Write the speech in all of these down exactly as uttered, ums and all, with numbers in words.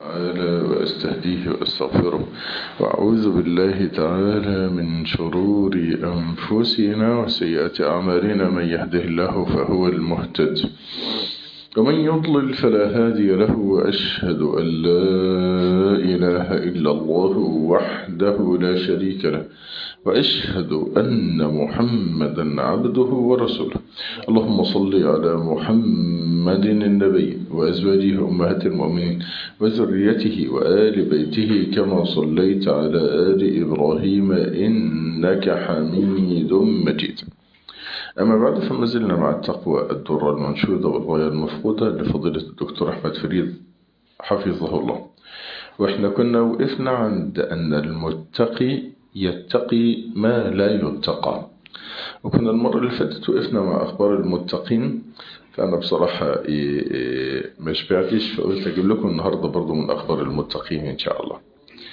تعالى وأستهديه وأستغفره وأعوذ بالله تعالى من شرور أنفسنا وسيئات أعمالنا. من يهده الله فهو المهتد ومن يضلل فلا هادي له، وأشهد أن لا إله إلا الله وحده لا شريك له، وأشهد أن محمدا عبده ورسوله. اللهم صل على محمد النبي وأزواجه أمهات المؤمنين وذريته وآل بيته كما صليت على آل إبراهيم إنك حميد مجيد. أما بعد، فما زلنا مع التقوى الدرة المنشودة والغاية المفقودة لفضيلة الدكتور أحمد فريد حفظه الله. وإحنا كنا وقفنا عند أن المتقي يتقي ما لا يتقى، وكنا المرة اللي فاتت وقفنا مع أخبار المتقين. فأنا بصراحة ما شبعتش، فقلت أجيب لكم النهاردة برضو من أخبار المتقين إن شاء الله.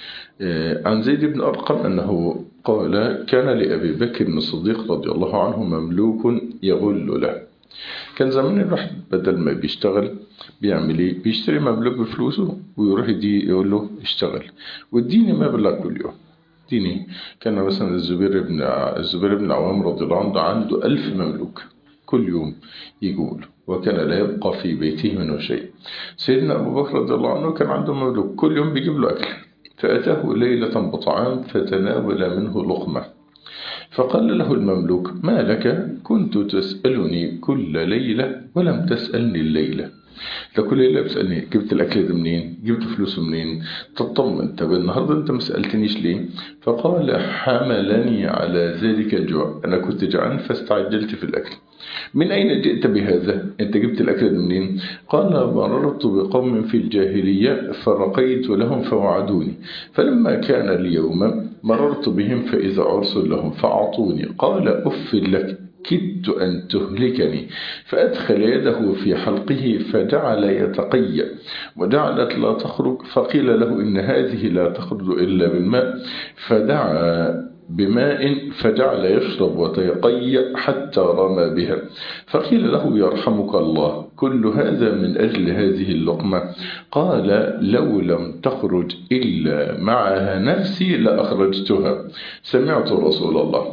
عن زيد بن أرقم أنه قال: كان لأبي بكر الصديق رضي الله عنه مملوك يغل له. كان زمان الواحد بدل ما بيشتغل بيعمل ايه؟ بيشتري مملوك بفلوسه ويروح يدي يقول له اشتغل واديني مبلغ كل يوم اديني. كان مثلا الزبير بن الزبير بن العوام رضي الله عنه عنده ألف مملوك كل يوم يقول، وكان لا يبقى في بيته منه شيء. سيدنا أبو بكر رضي الله عنه كان عنده مملوك كل يوم بيجيب له أكل، فأتاه ليلة بطعام فتناول منه لقمة، فقال له المملوك: ما لك؟ كنت تسألني كل ليلة ولم تسألني الليلة. ده كل ليلة بتسألني جبت الأكل ده منين، جبت فلوسه منين، تطمن. طب النهاردة أنت ما سألتنيش ليه؟ فقال: حملني على ذلك الجوع، أنا كنت جعان فاستعجلت في الأكل. من أين جئت بهذا؟ أنت جبت الأكل ده منين؟ قال: مررت بقوم في الجاهلية فرقيت لهم فوعدوني، فلما كان اليوم مررت بهم فإذا عرس لهم فأعطوني. قال: أف لك، كدت أن تهلكني. فأدخل يده في حلقه فجعل يتقيأ، وجعلت لا تخرج، فقيل له: إن هذه لا تخرج إلا بالماء، فدعا بماء فجعل يشرب وتيقيأ حتى رمى بها، فقيل له: يرحمك الله، كل هذا من أجل هذه اللقمة؟ قال: لو لم تخرج إلا معها نفسي لأخرجتها. سمعت رسول الله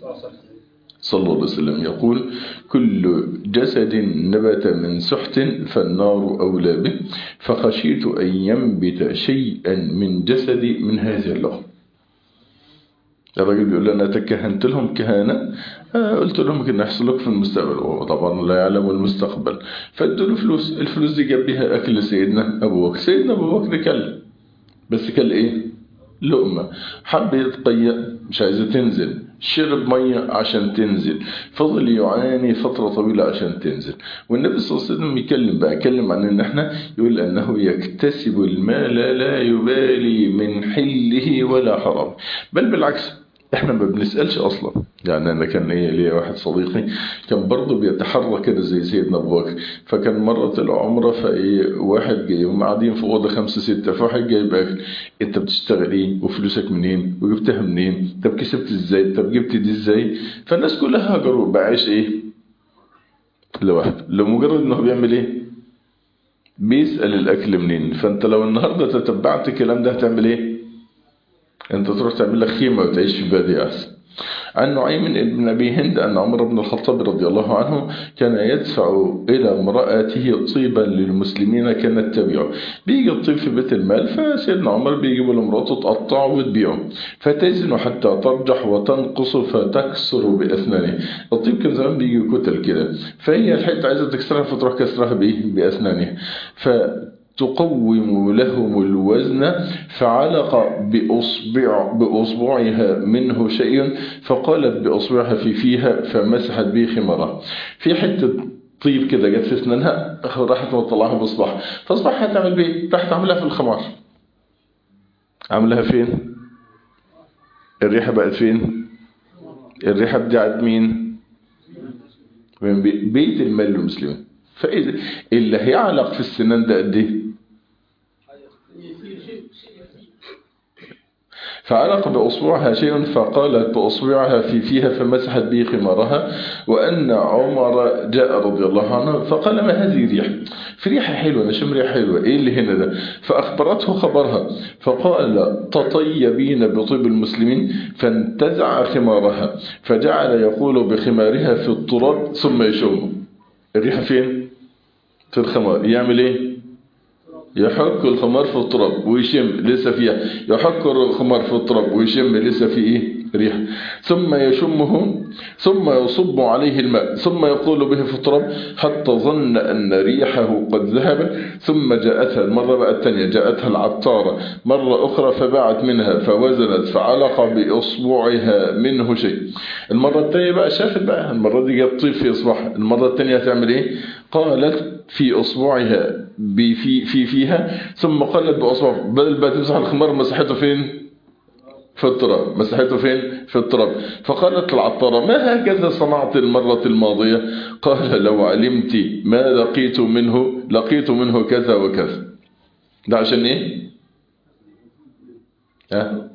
صلى الله عليه وسلم يقول: كل جسد نبت من سحت فالنار أولى به، فخشيت أن ينبت شيئا من جسدي من هذه اللقمة. الراجل بيقول: أنا تكهنت لهم كهانة، قلت لهم ممكن يحصل لك في المستقبل، وطبعا لا يعلم المستقبل. فادوا له فلوس، الفلوس دي جاب بيها أكل سيدنا أبو بكر. سيدنا أبو بكر كل، بس كل إيه؟ لقمة. حب يتقيأ، مش عايزة تنزل، شرب مية عشان تنزل، فضل يعاني فترة طويلة عشان تنزل. والنبي صلى الله عليه وسلم يكلم بقى يكلم عن ان احنا يقول انه يكتسب المال لا يبالي من حله ولا حرام، بل بالعكس احنا ما بنسألش اصلا. يعني انا كان ايه ليا واحد صديقي كان برضه بيتحرك كده زي سيدنا ابو بكر، فكان مرة العمرة فايه واحد جاي وهم قاعدين في اوضه خمسة ستة، فواحد جايب اكل: انت بتشتغل ايه وفلوسك منين وجبتها منين؟ طب كسبت ازاي؟ طب جبت دي ازاي؟ فالناس كلها هجروا بقى عايش ايه لوحده، لمجرد انه بيعمل ايه؟ بيسأل الاكل منين. فانت لو النهارده تتبعت الكلام ده هتعمل ايه؟ انت تروح تعمل لك خيمة وتعيش في بادية احسن. عن نعيم بن أبي هند أن عمر بن الخطاب رضي الله عنه كان يدفع إلى امرأته طيبا للمسلمين كانت تبيعه. بيجي الطيب في بيت المال، فسيدنا عمر بيجيب لمراته تقطعه وتبيعه، فتزن حتى ترجح وتنقص فتكسر بأسنانه. الطيب كان زمان بيجي كتل كده، فهي الحته عايزة تكسرها فتروح كسرها بإيه؟ بأسنانها. ف تقوم لهم الوزن، فعلق بأصبع بأصبعها منه شيء، فقالت بأصبعها في فيها فمسحت به خمارها. في حتة طيب كده جت في اسنانها، راحت مطلعها بصباحها، فاصبحها هتعمل بيه؟ راحت تعملها في الخمار. عملها فين؟ الريحة بقت فين؟ الريحة بتاعت مين؟ من بيت المال المسلمين. فإذا اللي هيعلق في السنان ده قد ايه؟ فعلق بأصبعها شيء فقالت بأصبعها في فيها فمسحت به خمارها. وأن عمر جاء رضي الله عنه فقال ما هذه ريح؟ في ريحة حلوة، نشم ريحة حلوة، إيه اللي هنا ده؟ فأخبرته خبرها فقال تطيبين بطيب المسلمين، فانتزع خمارها فجعل يقول بخمارها في التراب ثم يشم. الريحة فين؟ في الخمار. يعمل إيه؟ يحك الخمار في التراب ويشم لسه فيها، يحك الخمار في التراب ويشم لسه في ايه ريح، ثم يشمه ثم يصب عليه الماء ثم يقول به في التراب حتى ظن أن ريحه قد ذهب. ثم جاءتها المرة بقى الثانية، جاءتها العطارة مرة أخرى فباعت منها فوزنت فعلق بإصبعها منه شيء. المرة الثانية بقى شافت بقى، المرة دي جت طيب في إصبعها، المرة الثانية هتعمل إيه؟ قالت في أصبعها في في فيها ثم قالت بأصبعها، بدل بقى تمسح الخمار مسحته فين؟ في التراب. مسحته فين؟ في التراب. فقالت العطارة ما هكذا صنعت المرة الماضية؟ قال لو علمت ما لقيت منه لقيت منه كذا وكذا. ده عشان ايه؟ ها؟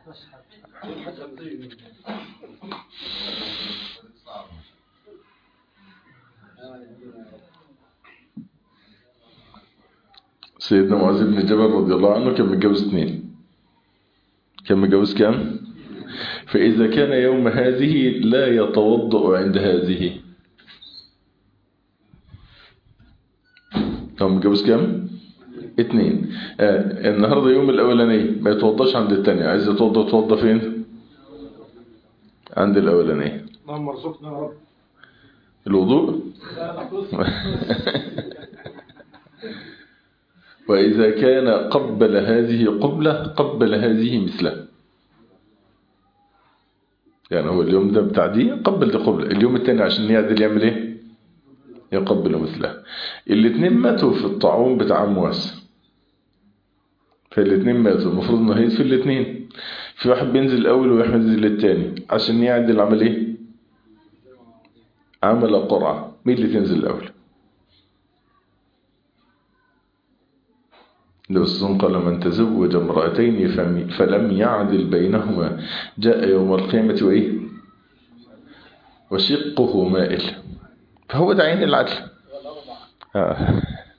سيدنا معاذ بن جبل رضي الله عنه كان متجوز اثنين. كان متجوز كام؟ فإذا كان يوم هذه لا يتوضأ عند هذه. كان متجوز كام؟ اثنين. آه النهارده يوم الاولاني ما يتوضاش عند الثانيه، عايز يتوضا يتوضا فين؟ عند الاولاني. اللهم ارزقنا يا رب الوضوء. وإذا كان قبل هذه قبلة قبل هذه مثله. يعني هو اليوم ده بتاع دي قبل دي قبلة، اليوم الثاني عشان يعدل يعمل ايه؟ يقبل مثله. الاثنين ماتوا في الطاعون بتاع مواس، فالاثنين ماتوا، المفروض انه هيد في الاثنين، في واحد بينزل الاول وواحد بينزل الثاني، عشان يعدل عمل ايه؟ عمل قرعة، مين اللي تنزل الاول؟ الرسول قال من تزوج امرأتين فلم يعدل بينهما جاء يوم القيامة وإيه؟ وشقه مائل. فهو ده عين العدل. آه.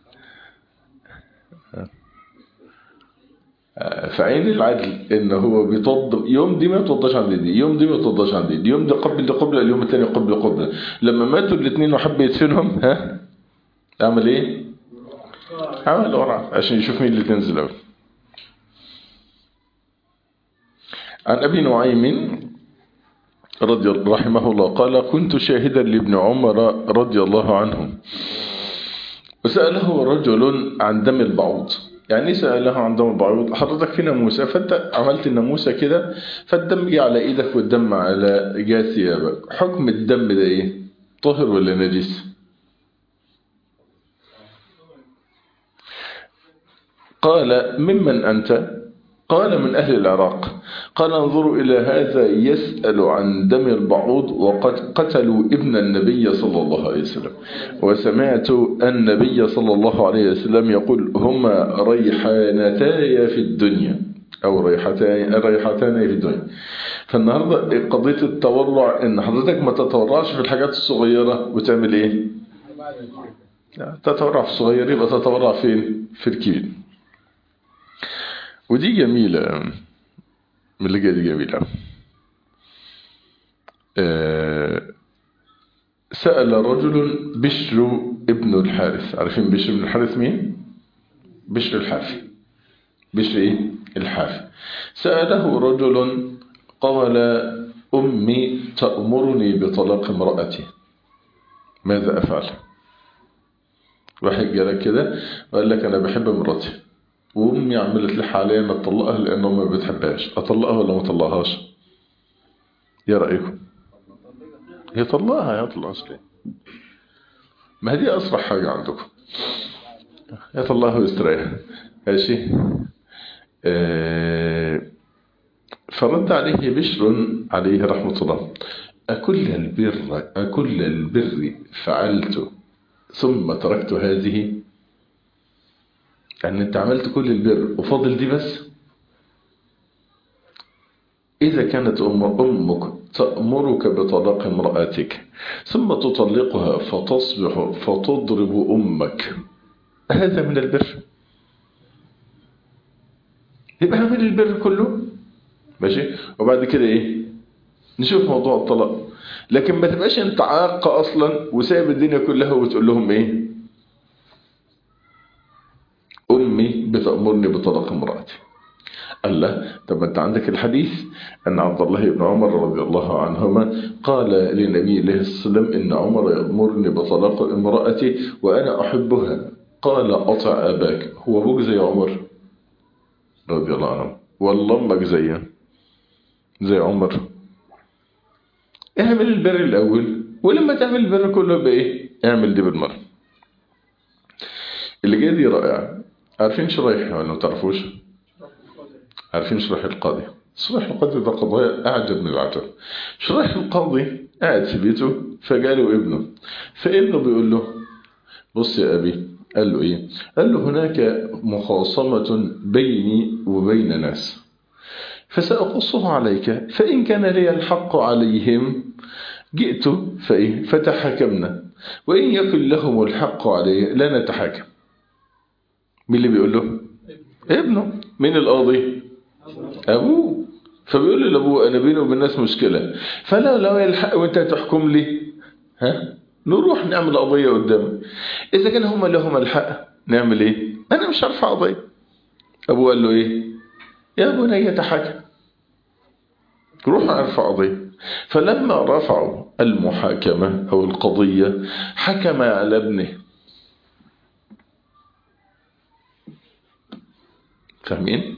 آه. فعين العدل إن هو بيتوضى يوم دي ما يتوضاش عند دي، يوم دي ما يتوضاش عند دي، يوم ده قبل ده قبل، اليوم الثاني قبل قبل. لما ماتوا الاثنين وحب يدفنهم ها عمل إيه؟ عمل قرعة عشان يشوف مين اللي تنزل أول. عن أبي نعيم رضي الله رحمه الله قال كنت شاهدا لابن عمر رضي الله عنه وسأله رجل عن دم البعوض. يعني سأله عن دم البعوض، حضرتك في ناموسة فانت عملت الناموسة كده فالدم جه على ايدك والدم على جه ثيابك، حكم الدم ده ايه؟ طاهر ولا نجس؟ قال ممن أنت؟ قال من أهل العراق. قال انظروا إلى هذا يسأل عن دم البعوض وقد قتلوا ابن النبي صلى الله عليه وسلم، وسمعت النبي صلى الله عليه وسلم يقول هما ريحانتاي في الدنيا أو ريحتان ريحتان في الدنيا. فالنهاردة قضية التورع إن حضرتك ما تتورعش في الحاجات الصغيرة وتعمل إيه؟ تتورع في الصغير يبقى تتورع فين؟ في الكبير. ودي جميلة من اللي دي جميلة. أه سأل رجل بشر ابن الحارث. عارفين بشر ابن الحارث مين؟ بشر الحافي. بشر ايه؟ الحافي. سأله رجل قال أمي تأمرني بطلاق امرأتي ماذا أفعل؟ واحد جالك كده وقال لك أنا بحب مراتي وأمي عملت لي حاليا ما تطلقها لأنه ما بتحبهاش، أطلقها ولا ما أطلقهاش؟ يا رأيكم؟ هي طلقها يا طلقهاش ليه؟ ما هي دي أصرح حاجة عندكم، يا طلقها ويستريح. ماشي. آه فرد عليه بشر عليه رحمة الله أكل البر أكل البر فعلت ثم تركت هذه؟ يعني انت عملت كل البر وفاضل دي بس؟ إذا كانت أم أمك تأمرك بطلاق امرأتك ثم تطلقها فتصبح فتضرب أمك، هذا من البر؟ يبقى من البر كله. ماشي. وبعد كده إيه؟ نشوف موضوع الطلاق. لكن ما تبقاش انت عاق أصلا وسايب الدنيا كلها وتقول لهم إيه؟ أمي بتأمرني بطلاق امرأتي. قال لا، طب انت عندك الحديث أن عبد الله بن عمر رضي الله عنهما قال للنبي عليه الصلاة والسلام إن عمر يأمرني بطلاق امرأتي وأنا أحبها، قال أطع أباك. هو أبوك زي عمر رضي الله عنه؟ والله أمك زي زي عمر. اعمل البر الأول، ولما تعمل البر كله بإيه؟ اعمل دي بالمرة. اللي جاي دي رائعة. عارفين شريح ولا ما تعرفوش؟ عارفين شريح القاضي؟ شريح القاضي ده قضايا أعجب من العجب. شريح القاضي قاعد في بيته فجاله ابنه، فابنه بيقول له بص يا أبي. قال له إيه؟ قال له هناك مخاصمة بيني وبين ناس فسأقصها عليك، فإن كان لي الحق عليهم جئت فإيه فتحكمنا، وإن يكن لهم الحق عليه لا نتحاكم. مين اللي بيقول له؟ ابنه. مين القاضي؟ أبوه. فبيقول له لأبوه أنا بيني وبين الناس مشكلة، فلا لو الحق وأنت تحكم لي ها نروح نعمل قضية قدامك. إذا كان هم لهم الحق نعمل إيه؟ أنا مش هرفع قضية. أبوه قال له إيه؟ يا بني تحاكم، روح ارفع قضية. فلما رفعوا المحاكمة أو القضية حكم على ابنه. فاهمين؟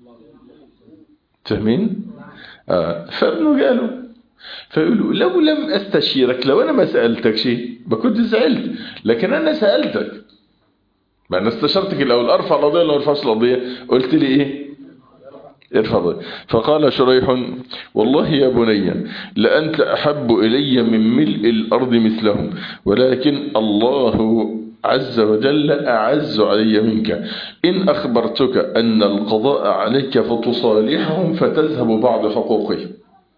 فاهمين؟ آه. فابنه قاله فيقولوا لو لم أستشيرك، لو أنا ما سألتك شيء بكنت زعلت، لكن أنا سألتك، ما أنا استشرتك الأول أرفع القضية ولا ما أرفعش القضية؟ قلت لي إيه؟ ارفض. فقال شريح والله يا بني لأنت أحب إلي من ملء الأرض مثلهم، ولكن الله عز وجل أعز علي منك. إن أخبرتك أن القضاء عليك فتصالحهم فتذهب بعض حقوقهم.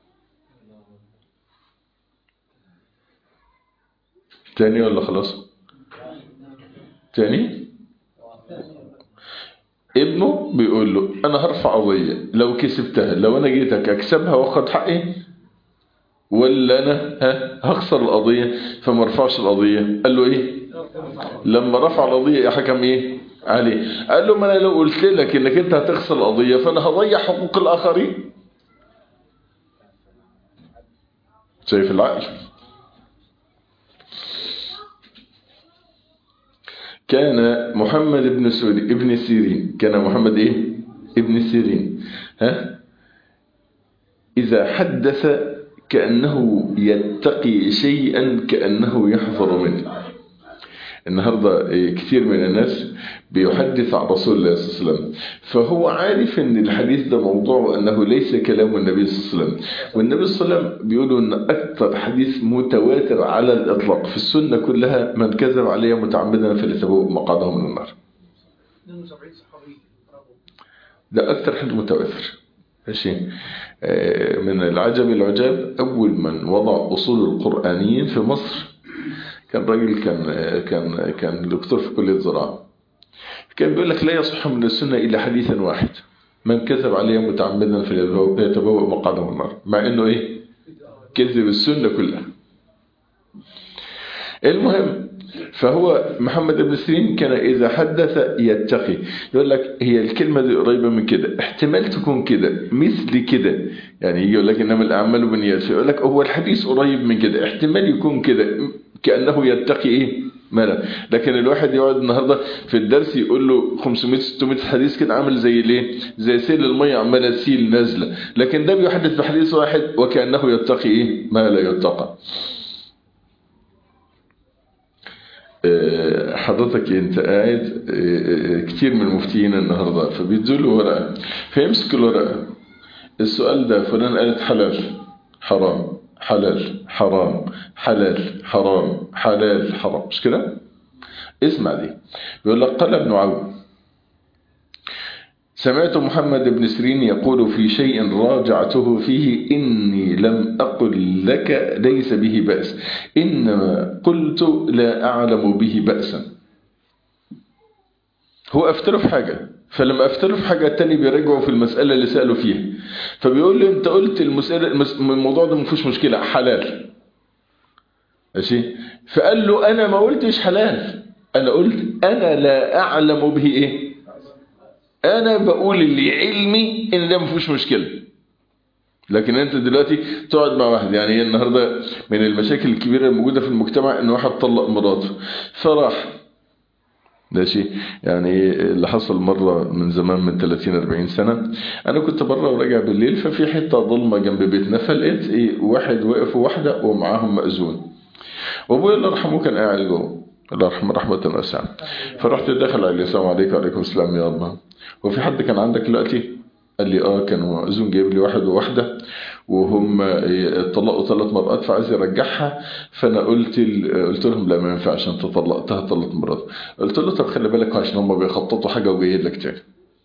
تاني ولا خلاص؟ تاني. ابنه بيقول له أنا هرفع قضية، لو كسبتها لو أنا جيتك أكسبها وأخذ حقي، ولا أنا ها هخسر القضية فما رفعش القضية؟ قال له إيه؟ لما رفع القضية حكم إيه عليه؟ قال له ما أنا لو قلت لك إنك أنت هتخسر القضية فأنا هضيع حقوق الآخرين. شايف العقل؟ كان محمد بن سوري ابن سيرين، كان محمد إيه؟ ابن سيرين ها إذا حدث كأنه يتقي شيئا كأنه يحذر منه. النهاردة كثير من الناس بيحدث عن رسول الله صلى الله عليه وسلم، فهو عارف ان الحديث ده موضوع وانه ليس كلام النبي صلى الله عليه وسلم. والنبي صلى الله عليه وسلم بيقولوا ان اكثر حديث متواتر على الاطلاق في السنة كلها من كذب عليه متعمدا فليتبوأ مقعده من النار. ده اكثر حديث متواتر. ماشي. من العجب العجاب أول من وضع أصول القرآنيين في مصر كان راجل كان كان كان دكتور في كلية الزراعة، كان بيقول لك لا يصح من السنة إلا حديث واحد من كذب عليه متعمدا فليتبوأ مقعده من النار، مع إنه إيه كذب السنة كلها. المهم فهو محمد بن سيرين كان إذا حدث يتقي. يقول لك هي الكلمة دي قريبة من كده، احتمال تكون كده مثل كده، يعني يقول لك إنما الأعمال بالنيات، يقول لك هو الحديث قريب من كده احتمال يكون كده كأنه يتقي إيه مالا. لكن الواحد يقعد النهاردة في الدرس يقول له خمسمائة ستمائة حديث كده عامل زي ليه زي سيل المية عمالة تسيل نازلة، لكن ده بيحدث بحديث واحد وكأنه يتقي إيه ما لا يتقى. حضرتك انت قاعد كتير من المفتيين النهاردة فبيدزلوا ورقة فيمسك الورقة السؤال ده فلان قالت حلال حرام حلال حرام حلال حرام حلال حرام، مش كده؟ اسمع دي. بيقول لك قال ابن عون سمعت محمد بن سيرين يقول في شيء راجعته فيه إني لم أقل لك ليس به بأس إنما قلت لا أعلم به بأسا. هو أفترف حاجة، فلما أفترف حاجة التاني بيرجعوا في المسألة اللي سألوا فيها، فبيقول لي أنت قلت المسألة الموضوع ده مفيش مشكلة حلال ماشي، فقال له أنا ما قلتش حلال، أنا قلت أنا لا أعلم به إيه، أنا بقول اللي علمي إن ده مفيش مشكلة. لكن أنت دلوقتي تقعد مع واحد، يعني النهاردة من المشاكل الكبيرة الموجودة في المجتمع إن واحد طلق مراته فراح ماشي، يعني اللي حصل مرة من زمان من ثلاثين أربعين سنة، أنا كنت بره وراجع بالليل، ففي حتة ظلمة جنب بيتنا، فلقيت إيه واحد واقف وواحدة ومعاهم مأذون، وأبويا الله يرحمه كان قاعد جوه الله يرحمه رحمة واسعة، فرحت داخل عليه السلام عليكم. وعليكم السلام يا الله، هو في حد كان عندك دلوقتي؟ قال لي اه كان مأذون جايب لي واحد وواحدة وهم طلقوا ثلاث مرات فعايز يرجعها، فانا قلت قلت لهم لا ما ينفعش انت طلقتها ثلاث مرات. قلت له طب خلي بالك عشان هم بيخططوا حاجه وجايين لك تاني.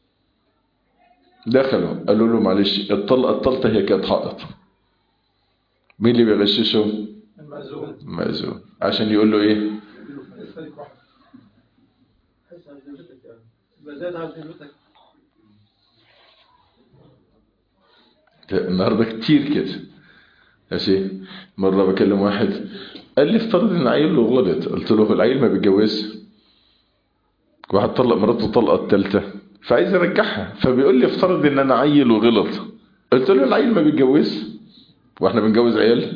دخلوا قالوا له معلش الطلقه الثالثه هي كانت حائط. مين اللي بيغششهم؟ المأذون. المأذون عشان يقول له ايه؟ النهارده كتير كده ماشي. مره بكلم واحد قال لي افترض ان عيل له غلط، قلت له العيل ما بيتجوزش، واحد طلق مراته الطلقه الثالثه فعايز يرجعها، فبيقول لي افترض ان انا عيل وغلط، قلت له العيل ما بيتجوزش واحنا بنجوز عيال.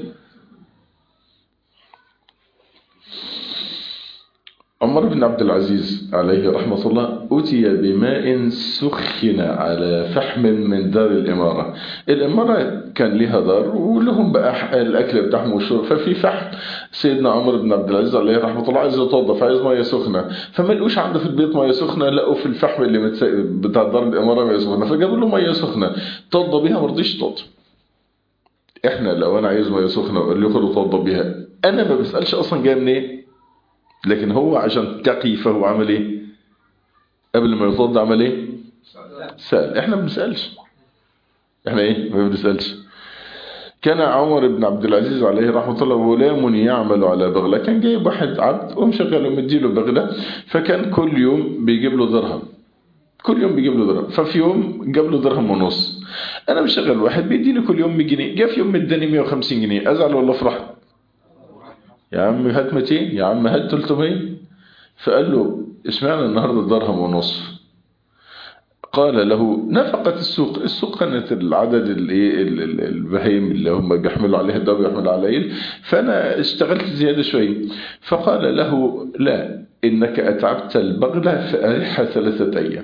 عمر بن عبد العزيز عليه رحمة الله أتي بماء سخن على فحم من دار الإمارة. الإمارة كان لها دار ولهم بقى الأكل بتاعهم والشرب، ففي فحم سيدنا عمر بن عبد العزيز عليه رحمة الله عايز يتوضى فعايز مية سخنة، فما لقوش عنده في البيت مية سخنة، لقوا في الفحم اللي متس... بتاع دار الإمارة مية سخنة، فجابوا له مية سخنة توضى بيها، ما رضيش يتوضى. احنا لو انا عايز مية سخنة وقال لي خد اتوضى بيها، انا ما بسألش اصلا جايه منين إيه؟ لكن هو عشان تقي فهو عمل ايه؟ قبل ما يتوضى عمل ايه؟ سأل. احنا ما بنسألش، احنا ايه؟ ما بنسألش. كان عمر بن عبد العزيز عليه رحمة الله غلام يعمل على بغلة، كان جايب واحد عبد ومشغله مديله بغلة، فكان كل يوم بيجيب له درهم، كل يوم بيجيب له درهم، ففي يوم جاب له درهم ونص. انا مشغل واحد بيديني كل يوم مية جنيه، جاء في يوم اداني مية وخمسين جنيه، ازعل ولا افرح؟ يا عم هات مئتين، يا عم هات ثلاثمية. فقال له اشمعنى النهارده درهم ونص؟ قال له نفقة السوق، السوق كانت العدد الايه البهايم اللي هم بيحملوا عليها الدواء بيحملوا عليها، فانا اشتغلت زياده شويه. فقال له لا انك اتعبت البغله فارحها ثلاثه ايام.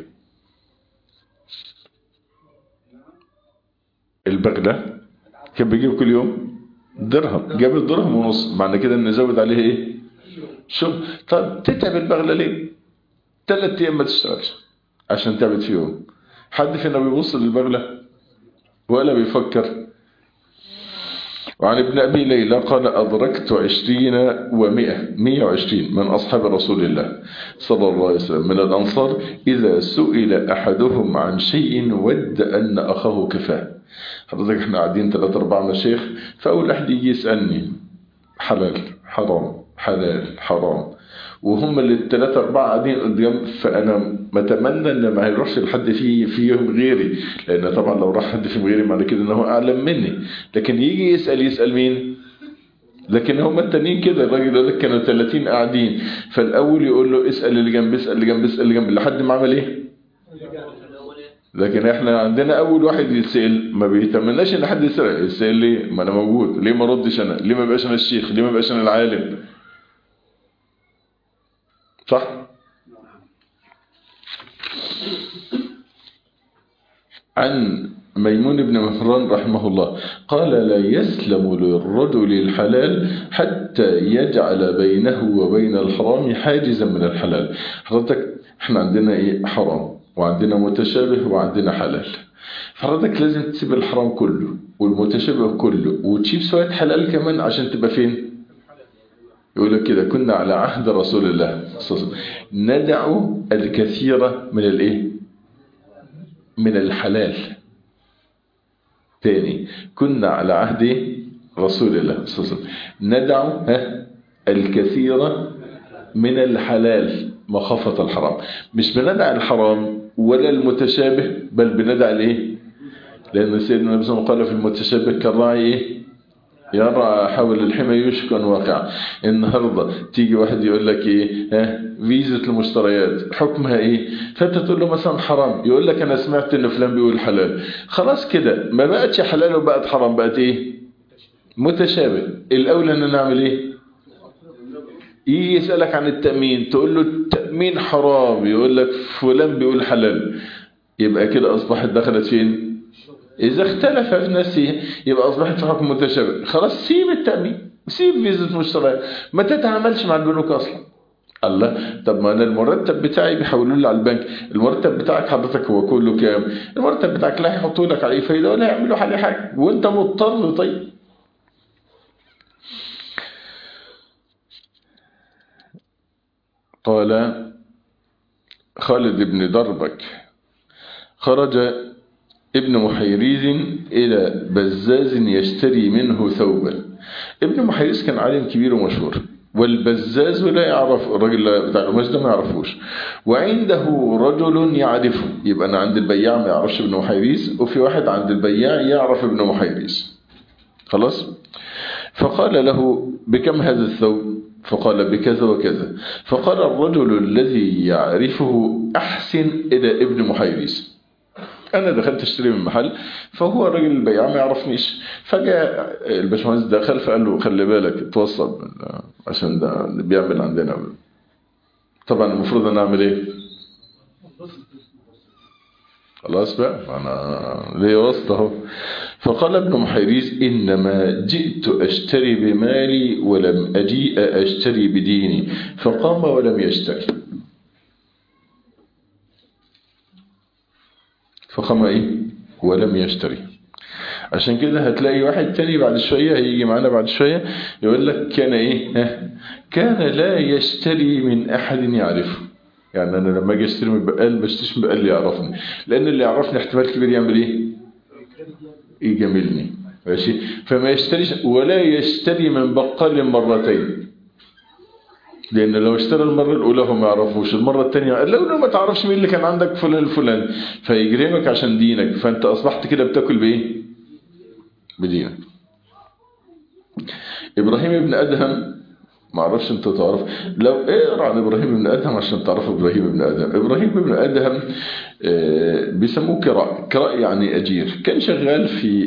البغله كان بيجيب كل يوم درهم، جاب الدرهم ونص، معنى كده ان نزود عليه ايه؟ شوف طب تتعب البغله ليه؟ ثلاث ايام ما تشتغلش عشان تعبت فيهم. حد فينا بيبص للبغله ولا بيفكر؟ وعن ابن أبي ليلى قال أدركت عشرين ومئة مئة وعشرين من أصحاب رسول الله صلى الله عليه وسلم من الأنصار إذا سئل أحدهم عن شيء ود أن أخاه كفاه. حضرتك احنا قاعدين ثلاثة أربعة مشايخ، فأول أحد يجي يسألني حلال حرام حلال حرام، وهم اللي الثلاثة أربعة قاعدين قدام، فأنا متمنى إن ما هيروحش لحد فيه فيهم غيري، لأن طبعا لو راح حد فيهم غيري معنى كده إن هو أعلم مني، لكن يجي يسأل يسأل مين؟ لكن هم التانيين كده، الراجل يقول لك كانوا ثلاثين قاعدين، فالأول يقول له اسأل اللي جنب اسأل اللي جنب اسأل اللي جنب لحد ما عمل إيه؟ لكن احنا عندنا أول واحد يتسأل ما بيتمناش إن حد يسأل، يسأل ليه؟ ما أنا موجود، ليه ما ردش أنا؟ ليه ما بقاش أنا الشيخ؟ ليه ما بقاش أنا العالم؟ صح؟ عن ميمون بن مهران رحمه الله قال لا يسلم للرجل الحلال حتى يجعل بينه وبين الحرام حاجزا من الحلال. حضرتك احنا عندنا ايه؟ حرام، وعندنا متشابه، وعندنا حلال. حضرتك لازم تسيب الحرام كله والمتشابه كله وتشيب شوية حلال كمان عشان تبقى فين؟ يقول لك كده كنا على عهد رسول الله صلى الله عليه وسلم ندع الكثير من الايه؟ من الحلال. تاني، كنا على عهد رسول الله صلى الله عليه وسلم ندع الكثير من الحلال مخافة الحرام. مش بندع الحرام ولا المتشابه، بل بندع الايه؟ لأن سيدنا النبي صلى الله عليه وسلم قال في المتشابه كالراعي ايه؟ يرى حول الحمى يشك أن واقع. النهاردة تيجي واحد يقول لك ايه؟ ها فيزة المشتريات حكمها ايه؟ فانت تقول له مثلا حرام، يقول لك انا سمعت ان فلان بيقول حلال. خلاص كده ما بقتش حلال وبقت حرام، بقت ايه؟ متشابه. الاولى ان نعمل ايه؟ يجي يسألك عن التأمين، تقول له التأمين حرام، يقول لك فلان بيقول حلال. يبقى كده أصبحت دخلت فين؟ إذا اختلف في نفسه يبقى أصبحت في حكم متشابه. خلاص سيب التأمين، سيب فيزة مشتريات، ما تتعاملش مع البنوك أصلا. الله، طب ما أنا المرتب بتاعي بيحولوا لي على البنك، المرتب بتاعك حضرتك هو كله كام؟ المرتب بتاعك لا هيحطوا لك عليه فايدة ولا هيعملوا عليه حاجة، وأنت مضطر. طيب قال خالد بن دربك خرج ابن محيريز إلى بزاز يشتري منه ثوبا. ابن محيريز كان عالم كبير ومشهور، والبزاز لا يعرف، الراجل بتاع القماش ده ما يعرفوش، وعنده رجل يعرفه. يبقى أنا عند البياع ما يعرفش ابن محيريز، وفي واحد عند البياع يعرف ابن محيريز. خلاص. فقال له بكم هذا الثوب؟ فقال بكذا وكذا. فقال الرجل الذي يعرفه أحسن إلى ابن محيريز. أنا دخلت اشتري من محل، فهو الراجل البياع ما يعرفنيش، فجاء الباشمهندس دخل فقال له خلي بالك توصل عشان ده بيعمل عندنا. طبعا المفروض أنا أعمل إيه؟ خلاص بقى أنا ليه وسط أهو. فقال ابن محيريز إنما جئت أشتري بمالي ولم أجيء أشتري بديني. فقام ولم يشتري. فقام إيه؟ ولم يشتري. عشان كده هتلاقي واحد تاني بعد شوية هيجي معنا بعد شوية يقول لك كان إيه؟ كان لا يشتري من أحد يعرفه. يعني أنا لما أجي أشتري من بقال بشتريش من بقال اللي يعرفني، لأن اللي يعرفني احتمال كبير يعمل إيه؟ يجاملني. ماشي. فما يشتريش، ولا يشتري من بقال مرتين، لأن لو اشترى المرة الأولى هو ما يعرفوش، المرة الثانية قال لو ما تعرفش مين اللي كان عندك فلان الفلاني، فيجرمك عشان دينك، فأنت أصبحت كده بتاكل بإيه؟ بدينك. إبراهيم بن أدهم، ما اعرفش انت تعرف، لو اقرا عن ابراهيم بن ادهم عشان تعرف ابراهيم بن ادهم. ابراهيم بن ادهم بيسموه كراء. كراء يعني اجير. كان شغال في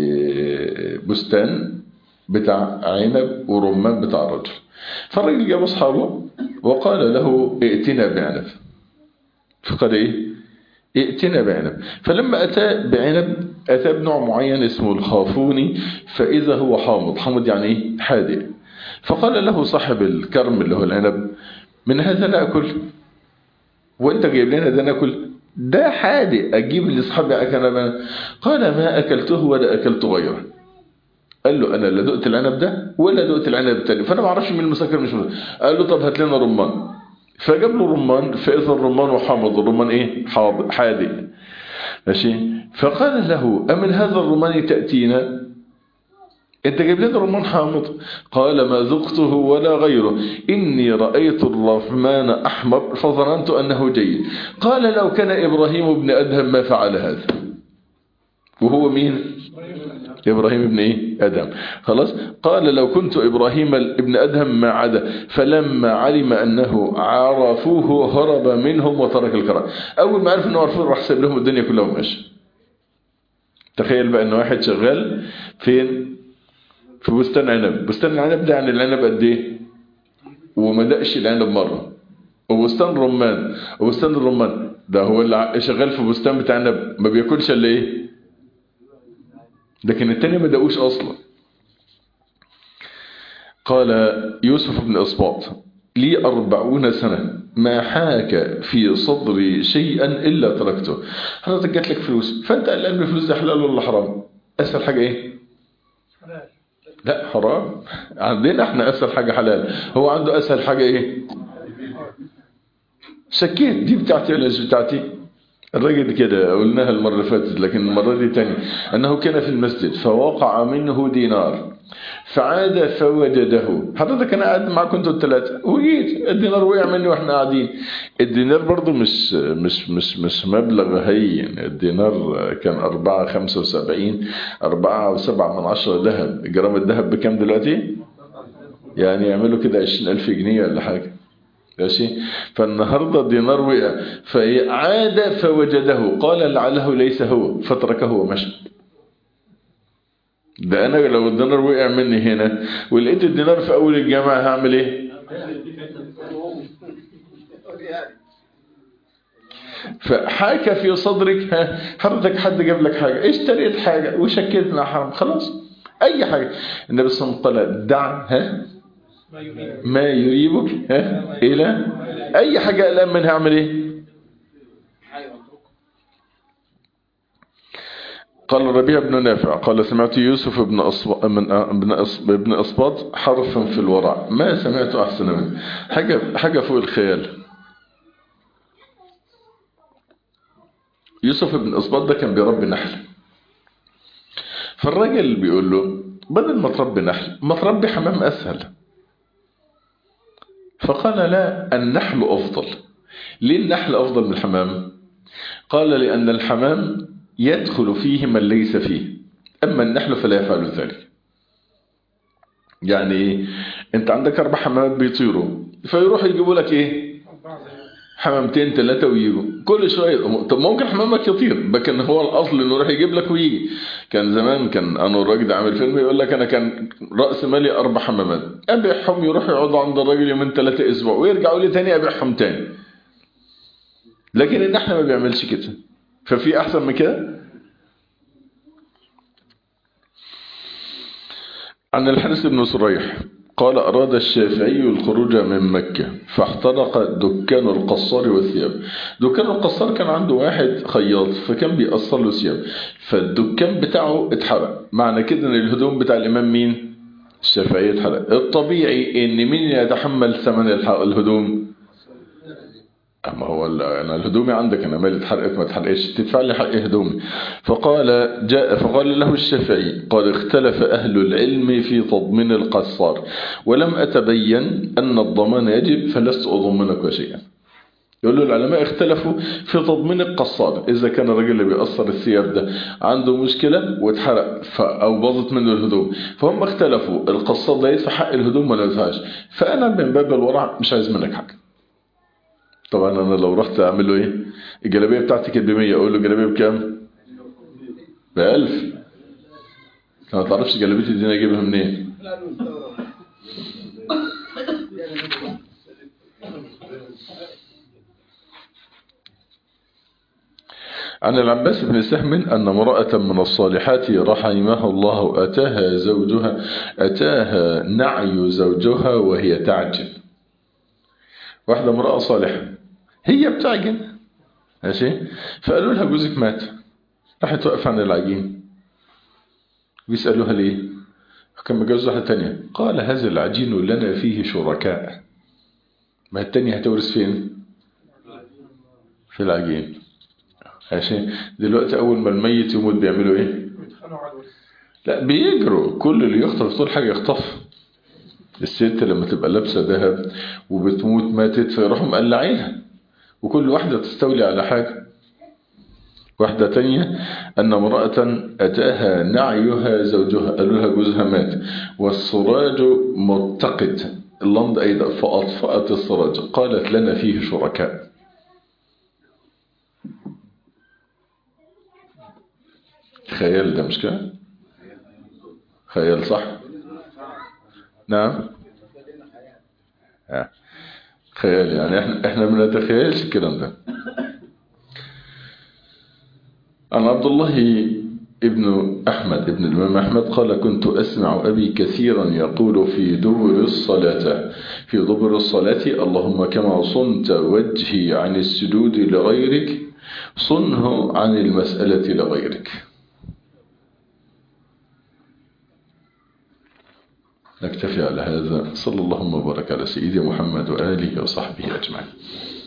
بستان بتاع عنب ورمان بتاع الرجل. فالرجل جاب اصحابه وقال له ائتنا بعنب. فقال ايه؟ ائتنا بعنب. فلما اتى بعنب اتى بنوع معين اسمه الخافوني، فاذا هو حامض. حامض يعني ايه؟ حادق. فقال له صاحب الكرم اللي هو العنب من هذا نأكل، وانت جايب لنا ده نأكل؟ ده حادق، اجيب لاصحابي اكل؟ قال ما اكلته ولا اكلت غيره. قال له انا لا دقت العنب ده ولا دقت العنب الثاني، فانا ما اعرفش مين المسكر مش مسكر. قال له طب هات لنا رمان. فجاب له رمان، فاذا الرمان وحامض. الرمان ايه؟ حادق. ماشي. فقال له امن هذا الرمان تأتينا؟ انت جايب لنا رمان حامض. قال ما ذقته ولا غيره، اني رأيت الرحمن احمر فظننت انه جيد. قال لو كان ابراهيم بن ادهم ما فعل هذا. وهو مين؟ ابراهيم بن ايه؟ ادهم. خلاص. قال لو كنت ابراهيم ابن ادهم ما عدا، فلما علم انه عرفوه هرب منهم وترك الكرام. اول ما عرف انه عرفوه راح ساب لهم الدنيا كلها وماشي. تخيل بقى ان واحد شغال فين؟ في بستان عنب. بستان العنب ده يعني العنب قد ايه؟ وما دقش العنب مره. وبستان رمان، وبستان الرمان ده هو اللي شغال في بستان بتاع عنب ما بياكلش الا ايه؟ لكن التاني ما دقوش اصلا. قال يوسف بن اسباط لي أربعون سنة ما حاك في صدري شيئا إلا تركته. حضرتك جات لك فلوس، فأنت قلقان من الفلوس ده حلال ولا حرام؟ أسهل حاجة إيه؟ لا حرام. عندنا احنا اسهل حاجة حلال، هو عنده اسهل حاجة ايه؟ شكيت دي بتاعتي ولا مش بتاعتي؟ الرجل كده قلناها المرة اللي فاتت لكن المرة دي تاني، أنه كان في المسجد فوقع منه دينار فعاد فوجده. حضرتك أنا قاعد معاكم انتوا الثلاثة وجيت الدينار وقع مني واحنا قاعدين. الدينار برضو مش مش مش مش مبلغ هين. الدينار كان أربعة خمسة وسبعين، أربعة وسبعة من عشرة ذهب. جرام الذهب بكام دلوقتي؟ يعني يعملوا كده عشرين ألف جنيه ولا حاجة. ماشي. فالنهارده الدينار وقع فعاد فوجده قال لعله ليس هو فتركه ومشى. ده انا لو الدينار وقع مني هنا ولقيت الدينار في اول الجامعه هعمل ايه؟ فحاك في صدرك، ها حضرتك حد جاب لك حاجه، اشتريت حاجه وشكيت انها حرام، خلاص اي حاجه. النبي صلى الله عليه وسلم قال دع ها ما يريبك ها الى اي حاجه قلقان منها اعمل ايه؟ قال الربيع بن نافع قال سمعت يوسف بن أصب... من ابن أصب... ابن أصباط حرفا في الورع ما سمعت أحسن منه. حاجة حاجة فوق الخيال. يوسف بن أصباط ده كان بيربي نحل، فالراجل بيقول له بدل ما تربي نحل ما تربي حمام أسهل. فقال لا، النحل أفضل. ليه النحل أفضل من الحمام؟ قال لأن الحمام يدخل فيه من ليس فيه، أما النحل فلا يفعل ذلك. يعني ايه؟ انت عندك اربع حمامات بيطيروا فيروحوا يجيبوا لك ايه؟ حمامتين ثلاثه ويجوا كل شويه. طب ممكن حمامك يطير لكن هو الاصل انه يروح يجيب لك ويجي. كان زمان كان انا الراجل عامل فيلم يقول لك انا كان راس مالي اربع حمامات ابيعهم يروحوا يقعدوا عند الراجل يومين ثلاثه اسبوع ويرجعوا لي تاني ابيعهم تاني. لكن ان احنا ما بيعملش كده. ففي احسن من كده. عن الحارث بن سريح قال أراد الشافعي الخروج من مكة فاحترق دكان القصار والثياب. دكان القصار كان عنده واحد خياط فكان بيقصر له ثياب، فالدكان بتاعه اتحرق. معنى كده ان الهدوم بتاع الإمام مين؟ الشافعي اتحرق. الطبيعي ان مين يتحمل ثمن الهدوم؟ اما هو انا الهدومي عندك انا مالي اتحرقت ما اتحرقتش تدفع لي حق هدومي. فقال جاء فقال له الشافعي قال اختلف اهل العلم في تضمين القصار ولم اتبين ان الضمان يجب فلست اضمنك شيئا. يقول له العلماء اختلفوا في تضمين القصار اذا كان الراجل اللي بيقصر الثياب ده عنده مشكله واتحرق او باظت منه الهدوم، فهم اختلفوا القصار ده يدفع حق الهدوم ولا ما يدفعش. فانا من باب الورع مش عايز منك حاجه. طبعا انا لو رحت اعمل له ايه؟ الجلابيه بتاعتي كانت ب مية اقول له الجلابيه بكام؟ ب ألف. ما تعرفش جلابيتي دي انا اجيبها منين؟ عن العباس بن سهم أن امرأة من الصالحات رحمها الله أتاها زوجها أتاها نعي زوجها وهي تعجن. واحدة امرأة صالحة هي بتعجن ماشي، فقالوا لها جوزك مات. راحت واقفة عن العجين بيسألوها ليه؟ كان متجوز واحدة تانية. قال هذا العجين لنا فيه شركاء. ما التانية هتورث فين؟ في العجين ماشي. دلوقتي أول ما الميت يموت بيعملوا إيه؟ لا بيجروا كل اللي يخطف طول حاجة يخطف. الست لما تبقى لابسة ذهب وبتموت ماتت فيروحوا مقلعينها وكل واحدة تستولي على حاجة. واحدة تانية أن امرأة أتاها نعيها زوجها قالوا لها جوزها مات والسراج متقد اللمض أيضا فأطفأت السراج قالت لنا فيه شركاء. خيال ده مش كده؟ خيال صح؟ نعم خيال يعني احنا احنا ما نتخيلش الكلام ده. عن عبد الله ابن أحمد ابن الإمام أحمد قال كنت أسمع أبي كثيرا يقول في دبر الصلاة في دبر الصلاة اللهم كما صنت وجهي عن السجود لغيرك صنه عن المسألة لغيرك. نكتفي على هذا. صلى الله وبارك على سيدنا محمد وآله وصحبه أجمعين.